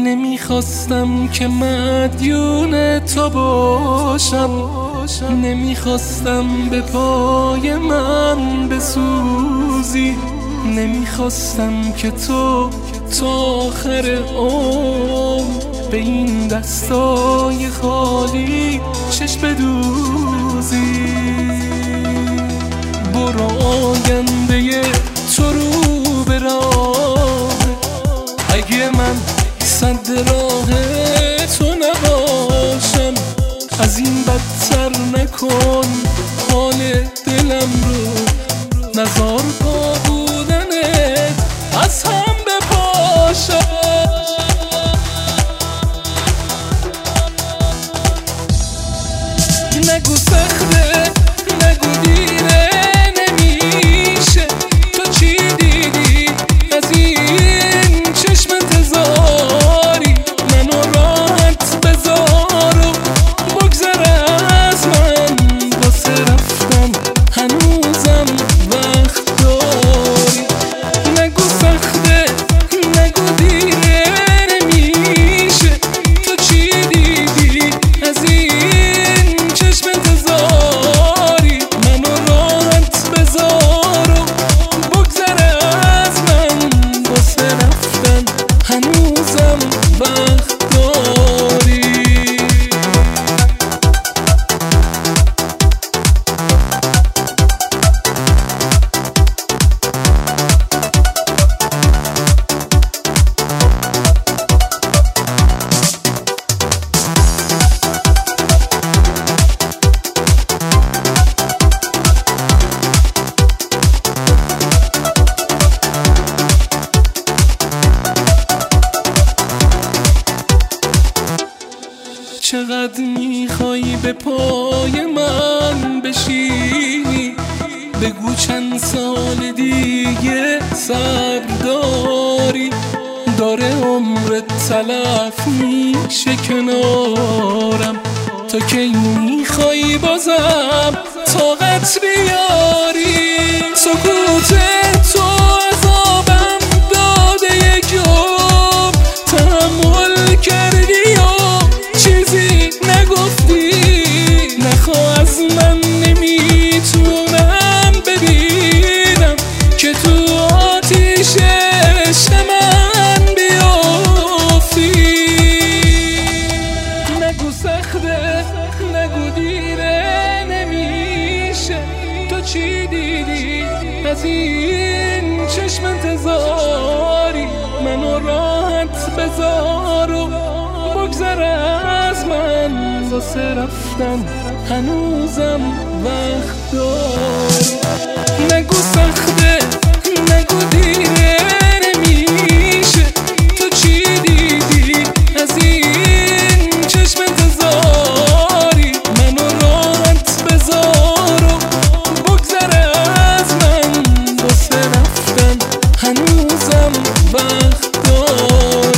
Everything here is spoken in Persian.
نمیخواستم که مدیون تو باشم، نمیخواستم به پای من بسوزی، نمیخواستم که تو تا آخر عمر به این دستای خالی چشم بدوزی. برو آینده تو رو به راه، اگه من صد راه تو نباشم، از این بدتر نکن حال دلم رو، نزار پا بودنت از هم بپاشم. نگو سخته، نگو دیره، نمیشه. تو چی دیدی از این چشم انتظاری؟ منو راحت بذار و بگذر از من، واسه رفتن هنوزم وقت داری. نگو سخته، نگو دیره، نمیشه. تو چی دیدی از این چشم انتظاری؟ منو راحت بذار و بگذر از من، واسه رفتن هنوزم وقت داری. چقدر میخوای به پای من بشینی؟ بگو چند سال دیگه صبر داری؟ داره عمرت تلف میشه کنارم، تا کی میخوای بازم طاقت بیاری؟ سکوت تو عذابم داده یک عمر، تحمل کردی از من نمیتونم ببینم که تو آتیش عشق من بیافتی. نگو سخته، نگو دیره، نمیشه. تو چی دیدی از این چشم انتظاری؟ منو راحت بذار و بگذر از من، واسه رفتن هنوزم وقت داری. نگو سخته، نگو دیره، نمیشه. تو چی دیدی از این چشم انتظاری؟ منو راحت بذار و بگذر از من، واسه رفتن هنوزم وقت داری.